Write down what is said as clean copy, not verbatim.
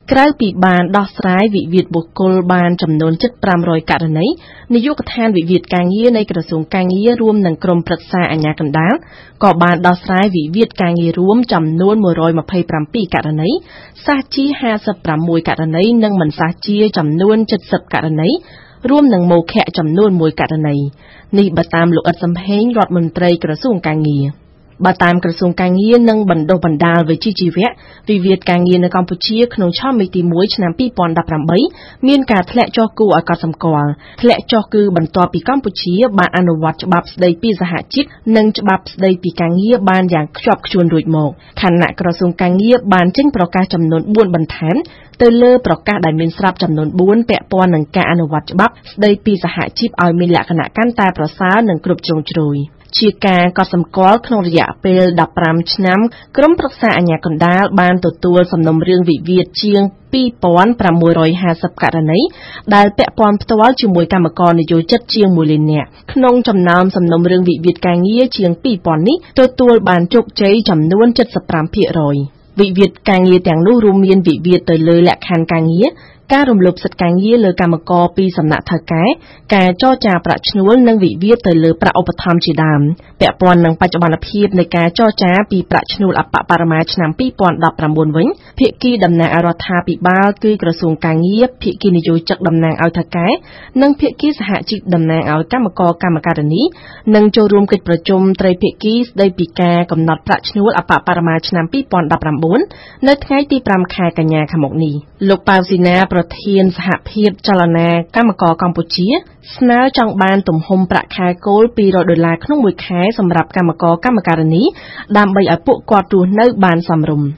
ក្រៅពីបានដោះស្រាយវិវាទបុគ្គលបានចំនួនជិត500ករណីនាយកដ្ឋានវិវាទការងារនៃក្រសួងការងាររួមនឹងក្រុមប្រឹក្សាអាជ្ញាកណ្ដាលក៏បានដោះស្រាយវិវាទការងាររួមចំនួន127ករណីសាជា56ករណីនិងមិនសាជាចំនួន70ករណីរួមនឹងមោខៈចំនួន1ករណីនេះបើតាមលោកអ៊ិតសំហេងរដ្ឋមន្ត្រីក្រសួងការងារបើតាមក្រសួងការងារនិងបណ្ដុះបណ្ដាលវិជ្ជាជីវៈវិវាទការងារនៅកម្ពុជាក្នុងឆមាសទី1ឆ្នាំ2018មានការធ្លាក់ចុះគួរឲ្យកត់សម្គាល់ធ្លាក់ចុះគឺបន្ទាប់ពីកម្ពុជាបានអនុវត្តច្បាប់ស្ដីពីសហជីពនិងច្បាប់ស្ដីពីការងារបានយ៉ាងខ្ជាប់ខ្ជួនរួចមកខណៈក្រសួងការងារបានចេញប្រកាសចំនួន4បន្ថែមទៅលើប្រកាសដែលមានស្រាប់ចំនួន4ពាក់ព័ន្ធនឹងការអនុវត្តច្បាប់ស្ដីពីសហជីពឲ្យមានលក្ខណៈកាន់តែប្រសើរនិងគ្រប់ជ្រុងជ្រោយជាការកត់សម្គាល់ក្នុងរយៈពេល15ឆ្នាំក្រុមប្រឹក្សាអាជ្ញាកណ្ដាលបានទទួលសំណុំរឿងវិវាទជាង2650ករណីដែលពាក់ព័ន្ធផ្ទាល់ជាមួយកម្មករនិយោជិតជាង1លាននាក់ក្នុងចំណោមសំណុំរឿងវិវាទការងារជាង2000នេះទទួលបានជោគជ័យចំនួន 75% វិវាទការងារទាំងនោះរួមមានវិវាទទៅលើលក្ខខណ្ឌការងារការរំលោភសិទ្ធិការងារលើកម្មករពីសំណាក់ថៅកែការចរចាប្រាក់ឈ្នួលនិងវិវាទទៅលើប្រាក់ឧបត្ថម្ភជាដើមពាក់ព័ន្ធនឹងបច្ចុប្បន្នភាពនៃការចរចាពីប្រាក់ឈ្នួលអបបរមាឆ្នាំ2019វិញភាគីតំណាងរដ្ឋាភិបាលគឺក្រសួងការងារភាគីនយោជិកតំណាងឲ្យថៅកែនិងភាគីសហជីពតំណាងឲ្យកម្មករកម្មការិនីនិងចូលរួមកិច្ចប្រជុំត្រីភាគីស្ដីពីការកំណត់ប្រាក់ឈ្នួលអបបរមាឆ្នាំ2019នៅថ្ងៃទី5ខែកញ្ញាខាងមុខនេះលោកប៉ៅស៊ីណាប្រធានសហភាពចលនាកម្មករកម្ពុជាស្នើចង់បានទំហំប្រាក់ខែគោល$200ក្នុងមួយខែសម្រាប់កម្មករកម្មការិនីដើម្បីឲ្យពួកគាត់រស់នៅបានសមរម្យ